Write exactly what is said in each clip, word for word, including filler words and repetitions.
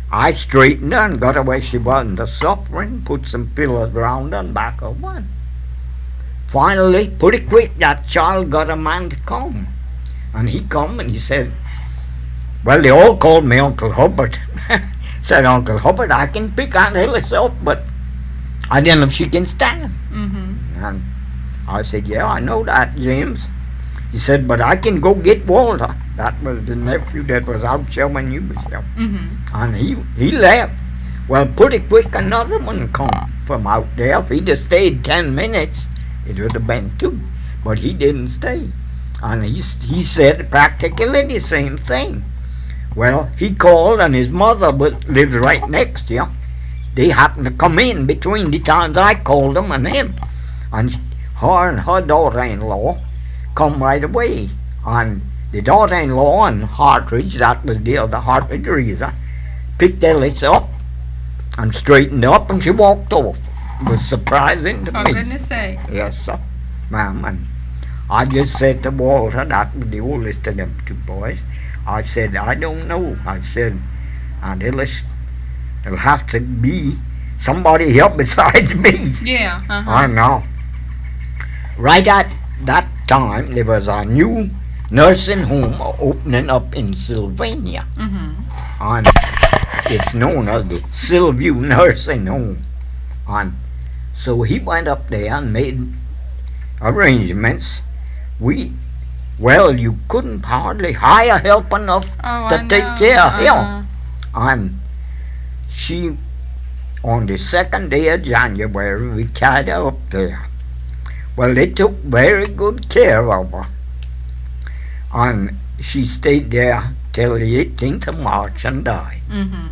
I straightened her and got her where she wasn't a suffering, put some pillows round her and back her one. Finally, pretty quick, that child got a man to come. And he come and he said, well, they all called me Uncle Hubbard. Said, Uncle Hubbard, I can pick Aunt Hillis up, but I don't know if she can stand. Mm-hmm. And I said, yeah, I know that, James. He said, but I can go get Walter. That was the nephew that was out showing you yourself. Mm-hmm. And he, he left. Well, pretty quick another one come from out there. If he'd have stayed ten minutes, it would have been two. But he didn't stay. And he, he said practically the same thing. Well, he called and his mother lived right next to him. They happened to come in between the times I called them and him. And her and her daughter-in-law come right away. And the daughter-in-law and Hartridge, that was the other Hartridge Reza, picked Ellis up and straightened her up and she walked off. It was surprising to For me. goodness sake. Yes, sir, ma'am. And I just said to Walter, that was the oldest of them two boys, I said, I don't know. I said, Aunt Hillis, it'll have to be somebody here besides me. Yeah. Uh-huh. I know. Right at that time, there was a new nursing home opening up in Sylvania. Mm-hmm. And it's known as the Sylview Nursing Home. And so he went up there and made arrangements. We, well, you couldn't hardly hire help enough Oh, to I take know. care of Uh-huh. him. And she, on the second day of January, we carried her up there. Well, they took very good care of her. And she stayed there till the eighteenth of March and died. Mm-hmm.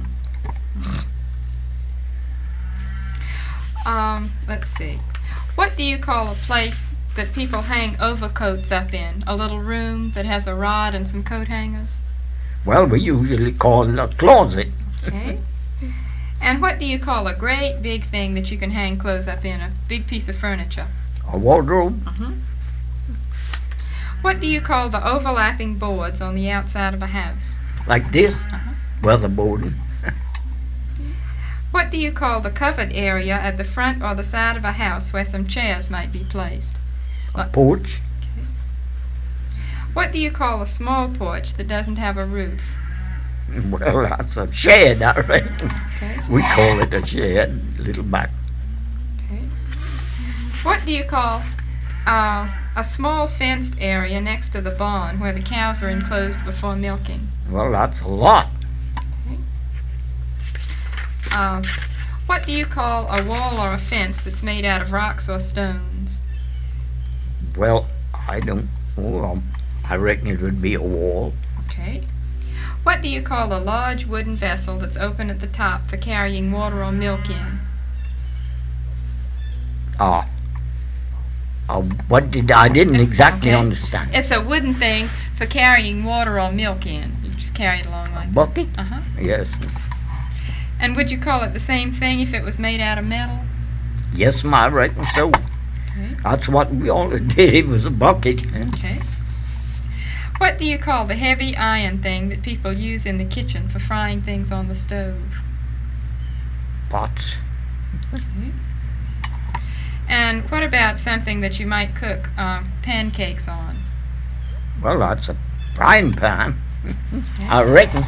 Um, let's see. What do you call a place that people hang overcoats up in? A little room that has a rod and some coat hangers? Well, we usually call it a closet. Okay. And what do you call a great big thing that you can hang clothes up in? A big piece of furniture? A wardrobe. Mm-hmm. What do you call the overlapping boards on the outside of a house? Like this, Uh-huh. weatherboarding. What do you call the covered area at the front or the side of a house where some chairs might be placed? A porch. What do you call a small porch that doesn't have a roof? Well, that's a shed, I reckon. Okay. We call it a shed, little back. Okay. What do you call uh, a small fenced area next to the barn where the cows are enclosed before milking? Well, that's a lot. Uh, what do you call a wall or a fence that's made out of rocks or stones? Well, I don't know. Um, I reckon it would be a wall. Okay. What do you call a large wooden vessel that's open at the top for carrying water or milk in? Ah. Uh, what did I didn't exactly Okay. understand. It's a wooden thing for carrying water or milk in. You just carry it along like that. Bucket? Uh-huh. Yes. And would you call it the same thing if it was made out of metal? Yes, ma, I reckon so. Okay. That's what we always did. It was a bucket. Okay. What do you call the heavy iron thing that people use in the kitchen for frying things on the stove? Pots. Okay. And what about something that you might cook um, pancakes on? Well, that's a frying pan. Okay. I reckon.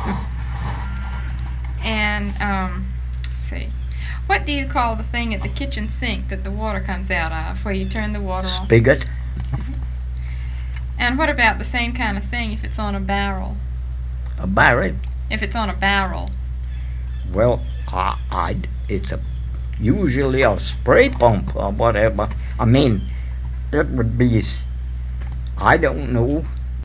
And, um, let's see. What do you call the thing at the kitchen sink that the water comes out of, where you turn the water on? Spigot. And what about the same kind of thing if it's on a barrel? A barrel. If it's on a barrel? Well, I, I, it's a usually a spray pump or whatever. I mean, it would be, s- I don't know.